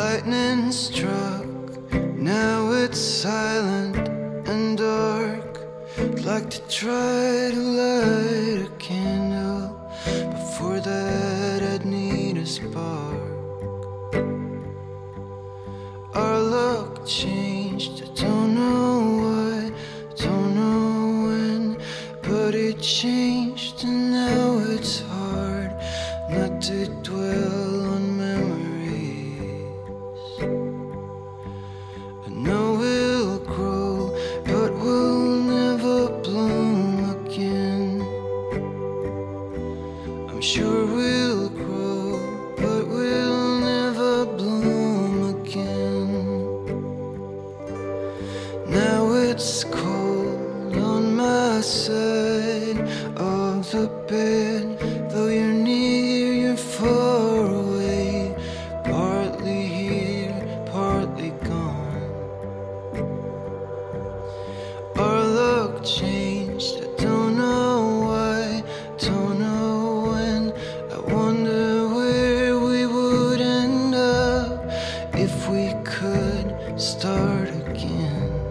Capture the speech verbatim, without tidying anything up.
lightning struck. Now it's silent and dark. I'd like to try to light a candle. Before that I'd need a spark. Our luck changed, I don't know why, I don't know when, but it changed and now it's hard not to dwell on memories. I know we'll grow, but we'll never bloom again. I'm sure we'll grow, but we'll never bloom again. Now it's cold on my side of the bed. Though you're near, you're far away. Partly here, partly gone. Our luck changed, I don't know why, don't know when. I wonder where we would end up if we could start again.